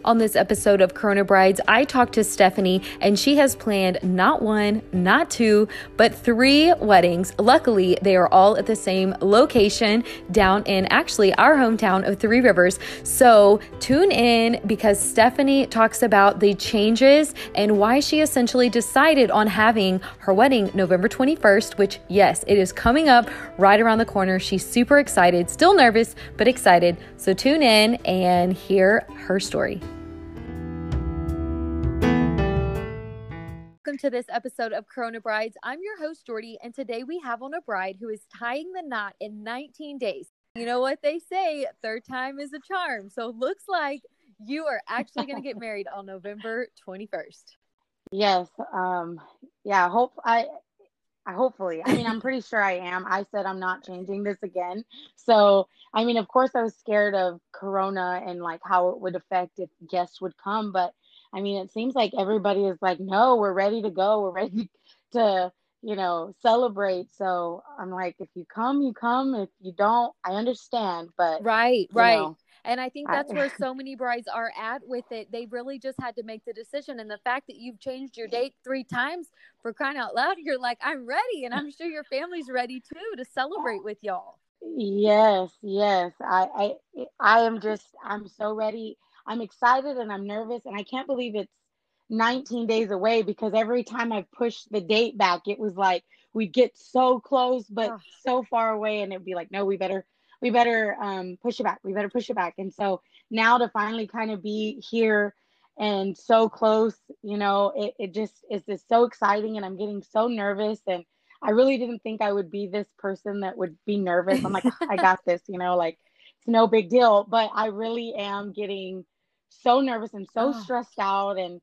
On this episode of Corona Brides, I talked to Stephanie, and she has planned not one, not two, but 3 weddings. Luckily, they are all at the same location down in actually our hometown of Three Rivers. So tune in because Stephanie talks about the changes and why she essentially decided on having her wedding November 21st, which, yes, it is coming up right around the corner. She's super excited, still nervous, but excited. So tune in and hear her story. Welcome to this episode of Corona Brides. I'm your host, Jordy, and today we have on a bride who is tying the knot in 19 days. You know what they say, third time is a charm. So it looks like you are actually going to get married on November 21st. Yes. Yeah. Hopefully. I mean, I'm pretty sure I am. I said I'm not changing this again. So, I mean, of course I was scared of Corona and like how it would affect if guests would come, but I mean, it seems like everybody is like, no, we're ready to go. We're ready to, celebrate. So I'm like, if you come, you come. If you don't, I understand. But Right. you know, And I think that's where so many brides are at with it. They really just had to make the decision. And the fact that you've changed your date 3 times, for crying out loud, you're like, I'm ready. And I'm sure your family's ready too to celebrate with y'all. Yes. I'm so ready. I'm excited and I'm nervous and I can't believe it's 19 days away because every time I pushed the date back, it was like we'd get so close, but so far away. And it'd be like, no, we better push it back. We better push it back. And so now to finally kind of be here and so close, it just is just so exciting and I'm getting so nervous. And I really didn't think I would be this person that would be nervous. I'm like, I got this, like it's no big deal. But I really am getting so nervous and so stressed out. And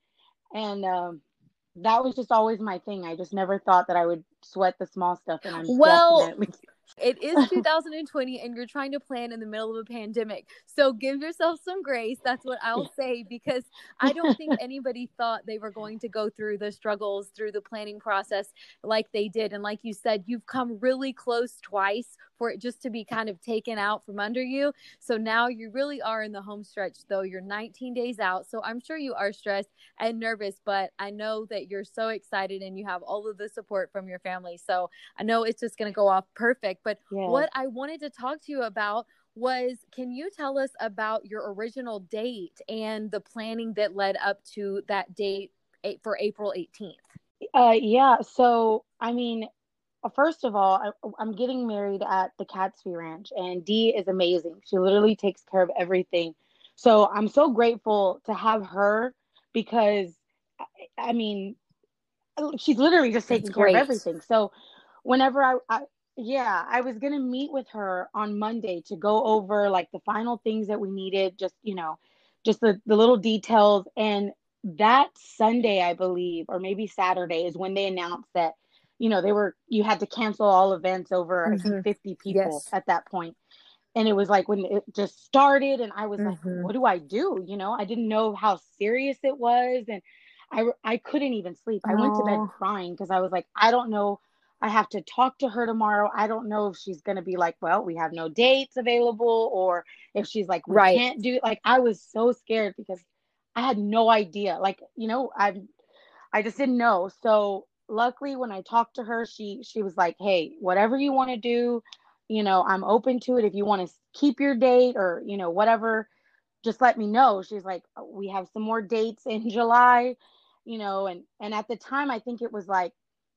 that was just always my thing. I just never thought that I would sweat the small stuff. And I'm definitely. It is 2020 and you're trying to plan in the middle of a pandemic. So give yourself some grace. That's what I'll say, because I don't think anybody thought they were going to go through the struggles through the planning process like they did. And like you said, you've come really close twice for it just to be kind of taken out from under you. So now you really are in the home stretch, though. You're 19 days out. So I'm sure you are stressed and nervous, but I know that you're so excited and you have all of the support from your family. So I know it's just going to go off perfect. But what I wanted to talk to you about was, can you tell us about your original date and the planning that led up to that date for April 18th? Yeah. So, I mean, first of all, I'm getting married at the Catesby Ranch, and Dee is amazing. She literally takes care of everything. So I'm so grateful to have her because, I mean, she's literally just taking care of everything. So whenever I was going to meet with her on Monday to go over like the final things that we needed, just the little details. And that Sunday, I believe, or maybe Saturday, is when they announced that, you had to cancel all events over, I think 50 people at that point. And it was like when it just started and I was like, what do I do? I didn't know how serious it was. And I couldn't even sleep. I went to bed crying because I was like, I don't know. I have to talk to her tomorrow. I don't know if she's going to be like, well, we have no dates available, or if she's like, we can't do it. Like, I was so scared because I had no idea. Like, I just didn't know. So luckily when I talked to her, she was like, hey, whatever you want to do, I'm open to it. If you want to keep your date or, whatever, just let me know. She's like, we have some more dates in July, and at the time, I think it was like,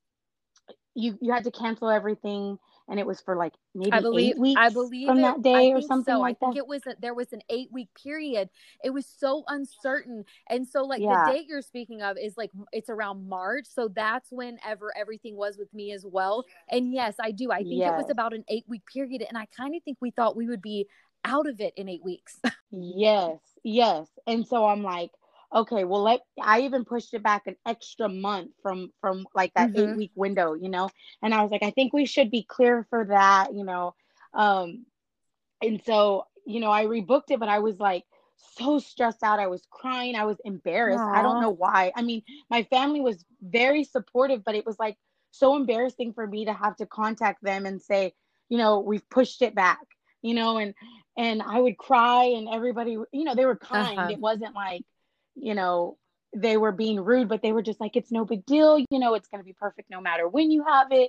you had to cancel everything, and it was for like maybe 8 weeks from that day or something like that. I think there was an 8-week period. It was so uncertain. And so like the date you're speaking of is like, it's around March. So that's whenever everything was with me as well. And yes, I do. I think it was about an 8-week period. And I kind of think we thought we would be out of it in 8 weeks. Yes. And so I'm like, okay, well, I even pushed it back an extra month from like that 8-week window, and I was like, I think we should be clear for that, and so, I rebooked it, but I was like so stressed out. I was crying. I was embarrassed. I don't know why. I mean, my family was very supportive, but it was like so embarrassing for me to have to contact them and say, we've pushed it back, and I would cry and everybody, they were kind. It wasn't like, you know, they were being rude, but they were just like, it's no big deal. You know, it's going to be perfect no matter when you have it.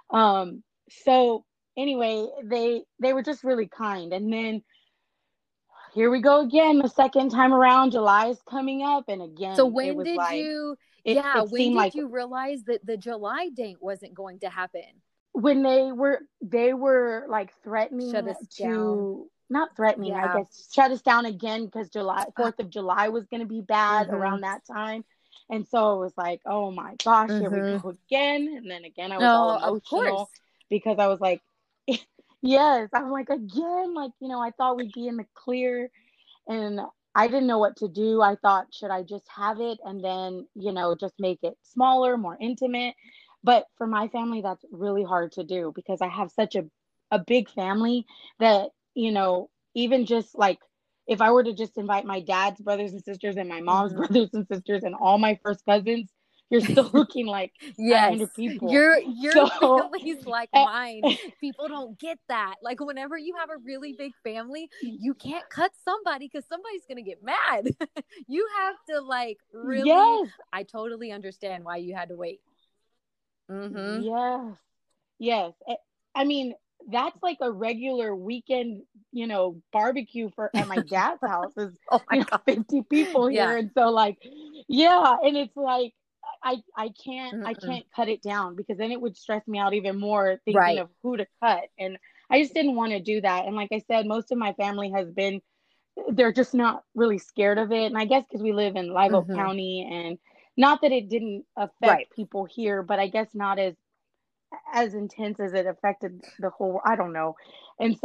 So anyway, they were just really kind. And then here we go again, the second time around. July is coming up, and So again, it when was did like you, it. yeah, It when seemed did like you realize that the July date wasn't going to happen? when they were like Shut threatening us down. to, not threatening, I Yeah. guess, shut us down again because July Uh, 4th of July was going to be bad mm-hmm. around that time. And so it was like, oh my gosh, here we Mm-hmm. go again. And then again, I was all Oh, of emotional course. because I was like, yes, I'm like, again, like, I thought we'd be in the clear, and I didn't know what to do. I thought, should I just have it and then, just make it smaller, more intimate? But for my family, that's really hard to do because I have such a big family that, even just like if I were to just invite my dad's brothers and sisters and my mom's Mm-hmm. brothers and sisters and all my first cousins, you're still looking like Yes, 900 people. your So, family's like eh, mine. People don't get that. Like whenever you have a really big family, you can't cut somebody because somebody's gonna get mad. You have to like really. yes, I totally understand why you had to wait. Mm-hmm. yes. Yes. I mean, that's like a regular weekend, barbecue for at my dad's house is, Oh my god. 50 people Yeah. here. And so like, yeah, and it's like I can't Mm-mm. cut it down because then it would stress me out even more thinking Right. of who to cut. And I just didn't want to do that. And like I said, most of my family has been, they're just not really scared of it. And I guess because we live in Live Oak Mm-hmm. County, and not that it didn't Right. affect people here, but I guess not as intense as it affected the whole, I don't know. And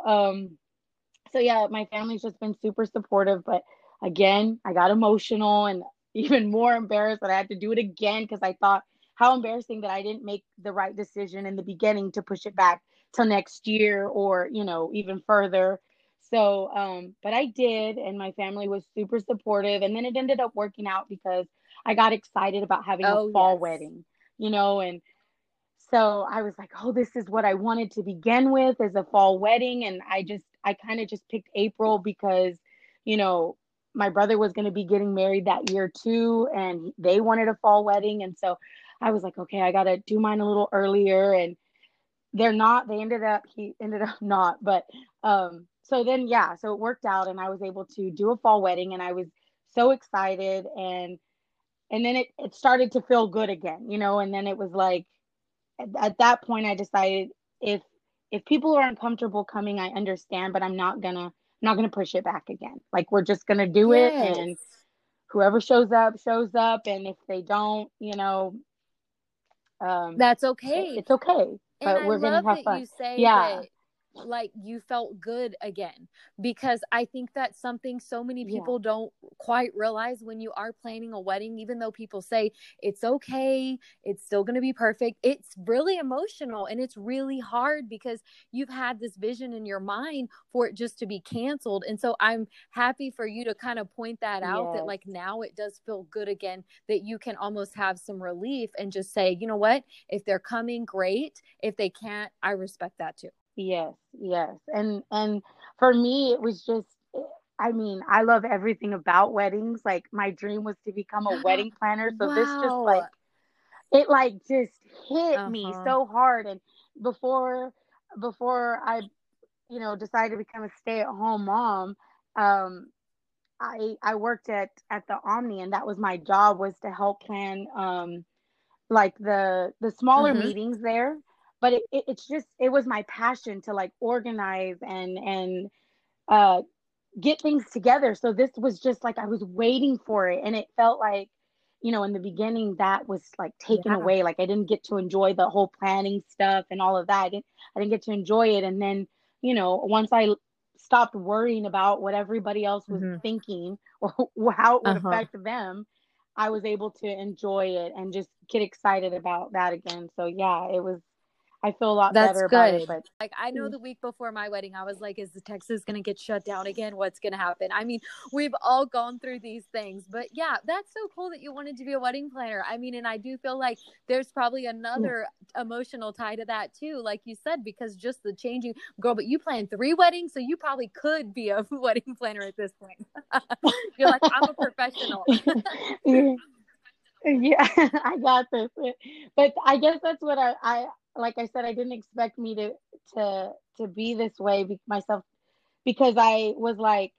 so yeah, my family's just been super supportive, but again, I got emotional and even more embarrassed that I had to do it again because I thought how embarrassing that I didn't make the right decision in the beginning to push it back till next year, or even further. So but I did, and my family was super supportive, and then it ended up working out because I got excited about having a Oh fall yes. wedding, and so I was like, oh, this is what I wanted to begin with, as a fall wedding. And I kind of just picked April because, you know, my brother was going to be getting married that year too, and they wanted a fall wedding. And so I was like, okay, I got to do mine a little earlier. And he ended up not. But so then, yeah, so it worked out, and I was able to do a fall wedding, and I was so excited. And then it started to feel good again, and then it was like, at that point I decided, if people are uncomfortable coming, I understand, but I'm not gonna push it back again. Like, we're just gonna do it, Yes. and whoever shows up, and if they don't, That's okay. it's okay. And But I we're gonna love have that fun. you say Yeah, that like you felt good again, because I think that's something so many yeah, people don't quite realize when you are planning a wedding. Even though people say it's okay, it's still going to be perfect, it's really emotional and it's really hard because you've had this vision in your mind for it just to be canceled. And so I'm happy for you to kind of point that out, that yes, like now it does feel good again, that you can almost have some relief and just say, you know what, if they're coming, great. If they can't, I respect that too. yes, yes. And for me, it was just, I mean, I love everything about weddings. Like, my dream was to become a wedding planner. So this just like, Wow. it like just hit me Uh-huh. so hard. And before I decided to become a stay-at-home mom, um I worked at the Omni, and that was my job, was to help plan, like the smaller Mm-hmm. meetings there. But it's just, it was my passion to like organize and uh get things together. So this was just like I was waiting for it, and it felt like, in the beginning, that was like taken Yeah. away. Like, I didn't get to enjoy the whole planning stuff and all of that. I didn't get to enjoy it. And then, once I stopped worrying about what everybody else was Mm-hmm. thinking, or how it would Uh-huh. affect them, I was able to enjoy it and just get excited about that again. So yeah, it was, I feel a lot That's better about it. good. But Like, I know the week before my wedding, I was like, is the Texas going to get shut down again? What's going to happen? I mean, we've all gone through these things, but yeah, that's so cool that you wanted to be a wedding planner. I mean, and I do feel like there's probably another emotional tie to that too, like you said, because just the changing girl, but you planned 3 weddings, so you probably could be a wedding planner at this point. You're like, I'm a professional. yeah, yeah, I got this. But I guess that's what I like I said, I didn't expect me to to be this way myself, because I was like,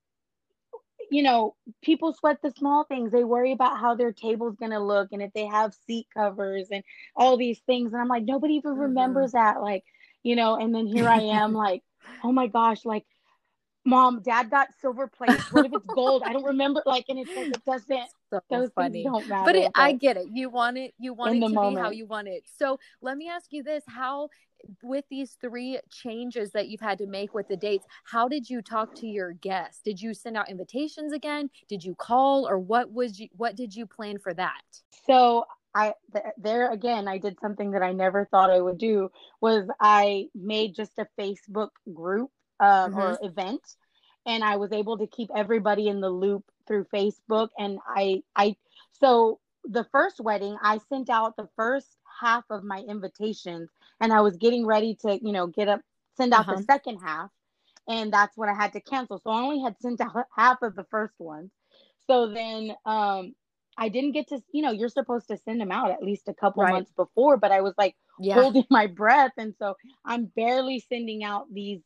people sweat the small things. They worry about how their table's going to look and if they have seat covers and all these things. And I'm like, nobody even remembers that. Like, and then here I am like, oh my gosh, like, Mom, Dad got silver plates. What if it's gold? I don't remember. Like, and it's like, So those things funny. don't But matter. I get it. You want it In the to be how moment. you want it. So let me ask you this. How, with these 3 changes that you've had to make with the dates, how did you talk to your guests? Did you send out invitations again? Did you call, or what did you plan for that? So there again, I did something that I never thought I would do, was I made just a Facebook group or event, and I was able to keep everybody in the loop through Facebook. And so the first wedding, I sent out the first half of my invitations, and I was getting ready to, send out the second half, and that's when I had to cancel. So I only had sent out half of the first ones. So then, I didn't get to, you're supposed to send them out at least a couple months before, but I was like holding my breath. And so I'm barely sending out these,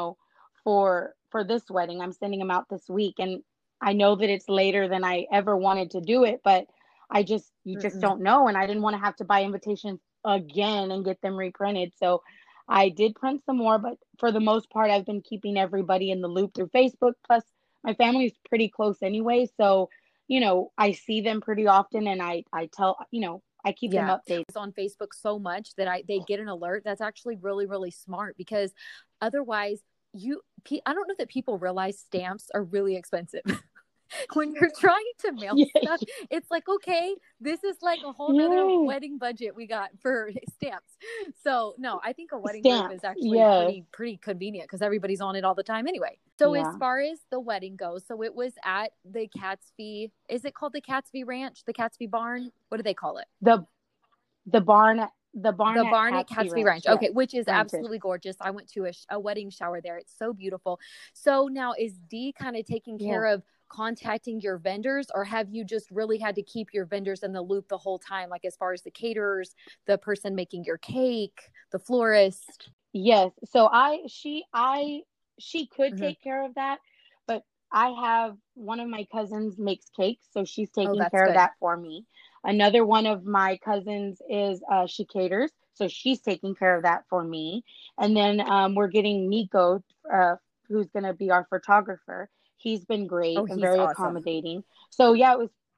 for this wedding. I'm sending them out this week. And I know that it's later than I ever wanted to do it, but you just don't know. And I didn't want to have to buy invitations again and get them reprinted. So I did print some more, but for the most part, I've been keeping everybody in the loop through Facebook. Plus, my family is pretty close anyway. So, I see them pretty often, and I tell, I keep them updated. It's on Facebook so much that they get an alert. That's actually really, really smart, because otherwise I don't know that people realize stamps are really expensive. When you're trying to mail stuff, it's like, okay, this is like a whole nother wedding budget we got for stamps. So no, I think a wedding group is actually pretty convenient, because everybody's on it all the time anyway. So as far as the wedding goes, so it was at the Catesby. Is it called the Catesby Ranch? The Catesby Barn? What do they call it? The barn. The barn at Catesby Ranch. Okay, which is absolutely gorgeous. I went to a wedding shower there. It's so beautiful. So now, is Dee kind of taking care of contacting your vendors, or have you just really had to keep your vendors in the loop the whole time, like as far as the caterers, the person making your cake, the florist? Yes. So she could take care of that, but I have one of my cousins makes cakes, so she's taking care of that for me. Another one of my cousins is she caters, so she's taking care of that for me. And then we're getting Nico, who's going to be our photographer. He's been great and very accommodating. So yeah,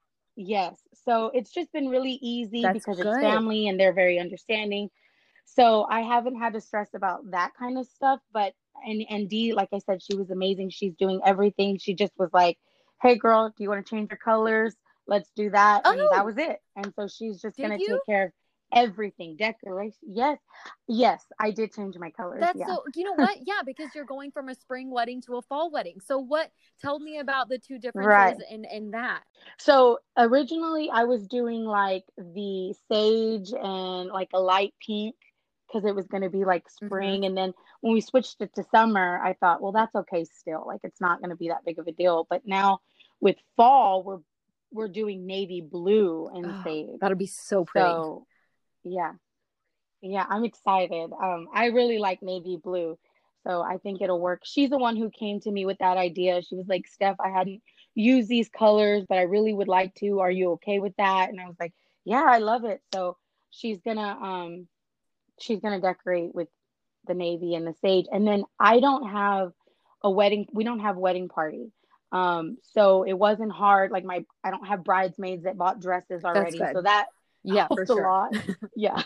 so it's just been really easy because it's family and they're very understanding. So I haven't had to stress about that kind of stuff. But and Dee, like I said, she was amazing. She's doing everything. She just was like, "Hey, girl, do you want to change your colors? Let's do that." And that was it. And so she's just going to take care of everything. Decoration. Yes, I did change my colors. So, you know what? Yeah, because you're going from a spring wedding to a fall wedding. So tell me about the 2 differences in that. So originally I was doing like the sage and like a light pink, because it was going to be like spring. And then when we switched it to summer, I thought, well, that's okay still. Like, it's not going to be that big of a deal. But now with fall, we're doing navy blue and sage. That'll be so pretty. So, yeah, I'm excited. I really like navy blue, so I think it'll work. She's the one who came to me with that idea. She was like, "Steph, I hadn't used these colors, but I really would like to. Are you okay with that?" And I was like, "Yeah, I love it." So she's gonna decorate with the navy and the sage. And then I don't have a wedding. We don't have wedding party. So it wasn't hard. Like I don't have bridesmaids that bought dresses already. So that helped a lot. Yeah.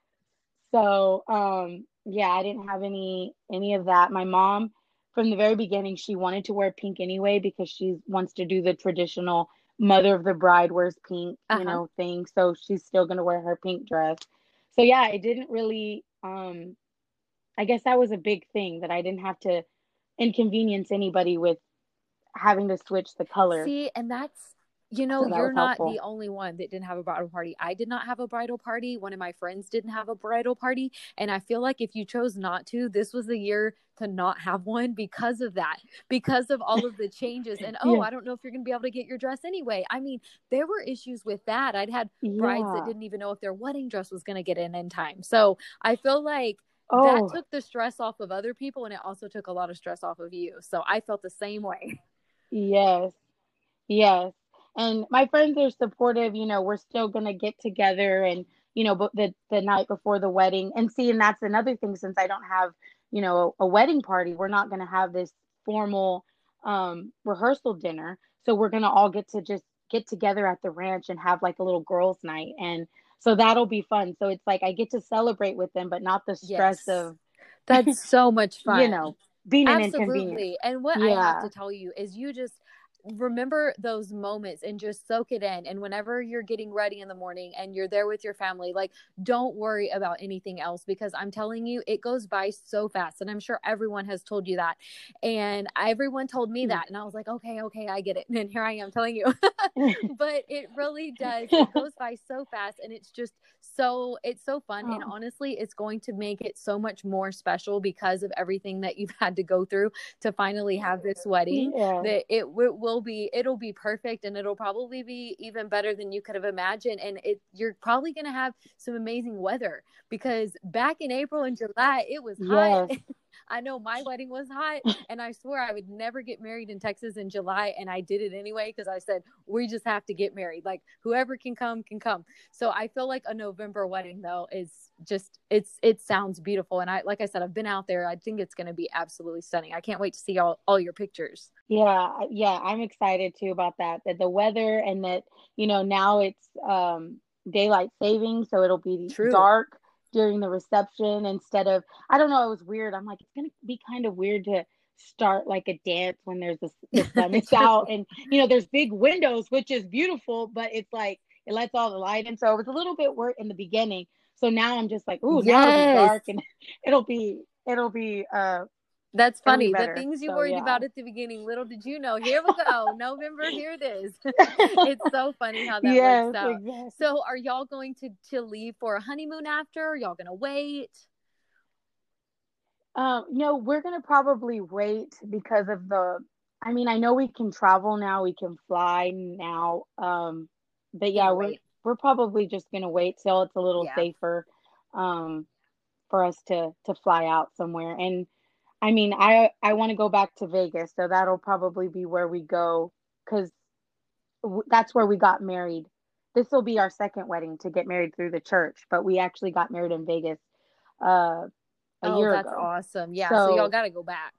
So, I didn't have any of that. My mom, from the very beginning, she wanted to wear pink anyway, because she wants to do the traditional mother of the bride wears pink, thing. So she's still going to wear her pink dress. So yeah, it didn't really um, I guess that was a big thing that I didn't have to inconvenience anybody with having to switch the color. See, and that's, So that you're was not the helpful. only one that didn't have a bridal party. I did not have a bridal party. One of my friends didn't have a bridal party. And I feel like if you chose not to, this was the year to not have one because of that, because of all of the changes. And oh, Yeah. I don't know if you're going to be able to get your dress anyway. I mean, there were issues with that. I'd had brides that Yeah. didn't even know if their wedding dress was going to get in time. So I feel like that Oh, took the stress off of other people, and it also took a lot of stress off of you. So I felt the same way. yes. Yes. And my friends are supportive, we're still going to get together and, but the night before the wedding. And see, and that's another thing, since I don't have, a wedding party, we're not going to have this formal rehearsal dinner. So we're going to all get to just get together at the ranch and have like a little girls' night. And so that'll be fun. So it's like I get to celebrate with them, but not the stress Yes. of, That's so much you fun. know, being an inconvenience. Absolutely. And what I have Yeah. to tell you is you just remember those moments and just soak it in. And whenever you're getting ready in the morning and you're there with your family, like, don't worry about anything else, because I'm telling you, it goes by so fast. And I'm sure everyone has told you that. And everyone told me that. And I was like, okay, okay, I get it. And here I am telling you. But it really does. It goes by so fast, and it's so fun. And Oh, honestly, it's going to make it so much more special because of everything that you've had to go through to finally have this wedding, yeah. that it'll be perfect, and it'll probably be even better than you could have imagined. And you're probably going to have some amazing weather, because back in April and July it was hot. Yes. I know my wedding was hot, and I swear I would never get married in Texas in July, and I did it anyway because I said we just have to get married. Like, whoever can come can come. So I feel like a November wedding though is just it sounds beautiful, and I, like I said, I've been out there. I think it's going to be absolutely stunning. I can't wait to see all your pictures. Yeah, yeah, I'm excited too about that. That the weather and that, now it's daylight saving, so it'll be True. dark during the reception instead of, I don't know, it was weird. I'm like, it's gonna be kind of weird to start like a dance when the sun is True. out, and there's big windows, which is beautiful, but it's like it lets all the light in. So it was a little bit weird in the beginning. So now I'm just like, ooh, now it'll be Yes. dark and it'll be That's it'll be funny. The better. things you So worried yeah. about at the beginning, little did you know. Here we go. November, here it is. It's so funny how that works Yes, out. exactly. So, are y'all going to leave for a honeymoon after? Are y'all going to wait? No, we're gonna probably wait because of I mean, I know we can travel now, we can fly now. But yeah, Gonna we're wait. we're probably just gonna wait till it's a little Yeah. safer, um, for us to fly out somewhere. And I mean, I want to go back to Vegas, so that'll probably be where we go, because that's where we got married. This will be our second wedding to get married through the church, but we actually got married in Vegas uh a Oh, year that's ago. awesome. Yeah. So y'all So got to go back.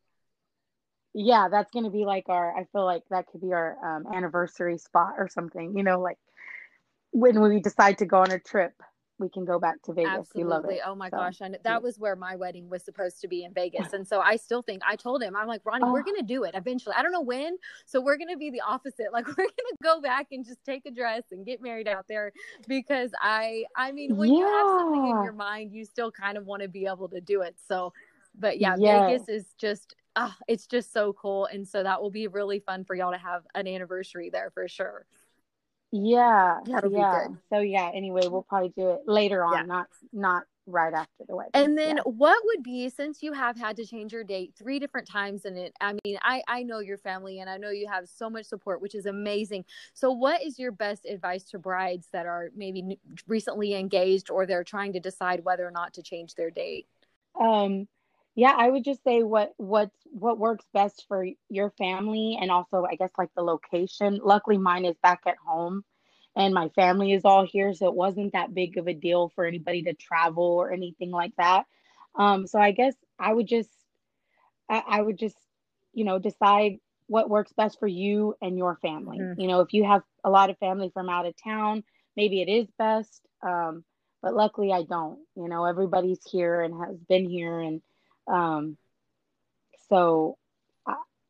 yeah, that's gonna be like I feel like that could be our anniversary spot or something, like when we decide to go on a trip, we can go back to Vegas. We love it. Absolutely. Oh my So gosh. And yeah. that was where my wedding was supposed to be, in Vegas. And so I still think, I told him, I'm like, Ronnie, we're Oh, going to do it eventually. I don't know when. So we're going to be the opposite. Like, we're going to go back and just take a dress and get married out there, because I mean, when you have something in yeah. your mind, you still kind of want to be able to do it. So, but yeah, Yes. Vegas is just, it's just so cool. And so that will be really fun for y'all to have an anniversary there for sure. Yeah. That'll be Yeah. good. So yeah, anyway, we'll probably do it later Yeah. on, not right after the wedding. And then Yeah. what would be, since you have had to change your date three different times, and I mean, I know your family, and I know you have so much support, which is amazing. So what is your best advice to brides that are maybe recently engaged, or they're trying to decide whether or not to change their date? Um, yeah, I would just say what works best for your family, and also I guess like the location. Luckily, mine is back at home, and my family is all here, so it wasn't that big of a deal for anybody to travel or anything like that. So I guess I would just decide what works best for you and your family. Mhm. If you have a lot of family from out of town, maybe it is best. But luckily I don't. Everybody's here and has been here, and um, so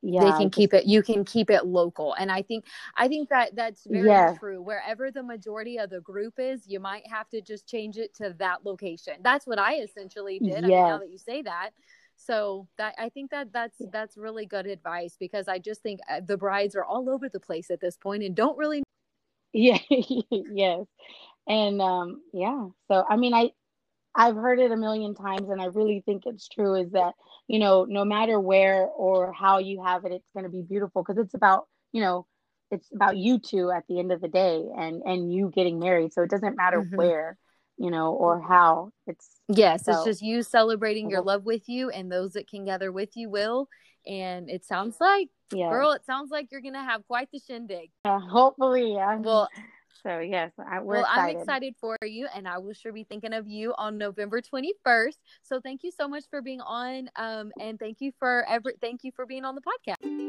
they Yeah, can keep it, you can keep it local. And I think that that's very yeah, true. Wherever the majority of the group is, you might have to just change it to that location. That's what I essentially did. I mean, now yes, that you say that. So that, I think that that's really good advice, because I just think the brides are all over the place at this point and don't really. yeah, yes. And yeah. So I mean, I've heard it a million times, and I really think it's true, is that, no matter where or how you have it, it's going to be beautiful, because it's about you two at the end of the day, and you getting married. So it doesn't matter Mhm. where, or how. Yes, it's So just you celebrating your well, love with you, and those that can gather with you will. And it sounds like, yes, girl, it sounds like you're going to have quite the shindig. hopefully, yeah. Well, So yes, we're well, I'm excited. excited for you, and I will sure be thinking of you on November 21st. So thank you so much for being on, and thank you for being on the podcast.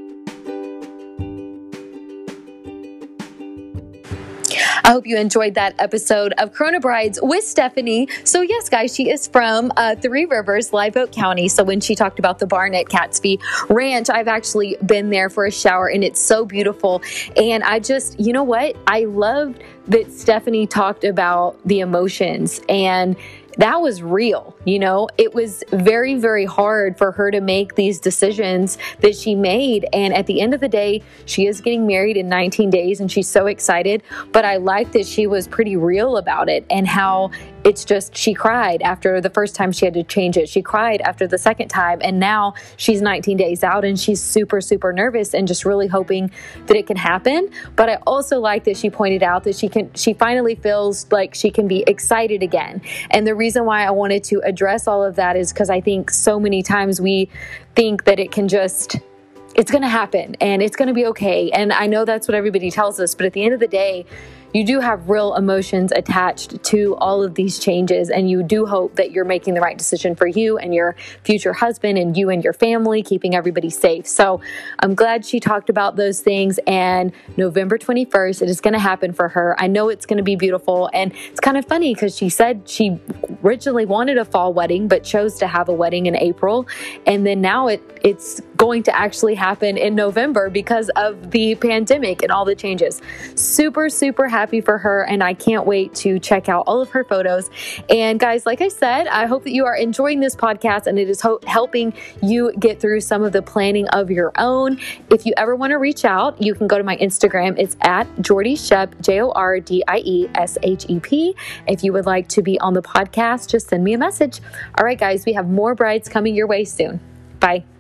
I hope you enjoyed that episode of Corona Brides with Stephanie. So yes, guys, she is from Three Rivers, Live Oak County. So when she talked about the barn at Catesby Ranch, I've actually been there for a shower, and it's so beautiful. And I just, you know what? I loved that Stephanie talked about the emotions, and that was real. It was very, very hard for her to make these decisions that she made. And at the end of the day, she is getting married in 19 days and she's so excited. But I like that she was pretty real about it, and how it's just, she cried after the first time she had to change it. She cried after the second time. And now she's 19 days out and she's super, super nervous and just really hoping that it can happen. But I also like that she pointed out that she finally feels like she can be excited again. And the reason why I wanted to address all of that is because I think so many times we think that it's going to happen and it's going to be okay. And I know that's what everybody tells us, but at the end of the day, you do have real emotions attached to all of these changes, and you do hope that you're making the right decision for you and your future husband and you and your family, keeping everybody safe. So I'm glad she talked about those things, and November 21st, it is going to happen for her. I know it's going to be beautiful, and it's kind of funny because she said she originally wanted a fall wedding, but chose to have a wedding in April, and then now it's going to actually happen in November because of the pandemic and all the changes. Super, super happy for her, and I can't wait to check out all of her photos. And guys, like I said, I hope that you are enjoying this podcast and it is helping you get through some of the planning of your own. If you ever want to reach out, you can go to my Instagram. It's at Jordy Shep, JordiShep. If you would like to be on the podcast, just send me a message. All right, guys, we have more brides coming your way soon. Bye.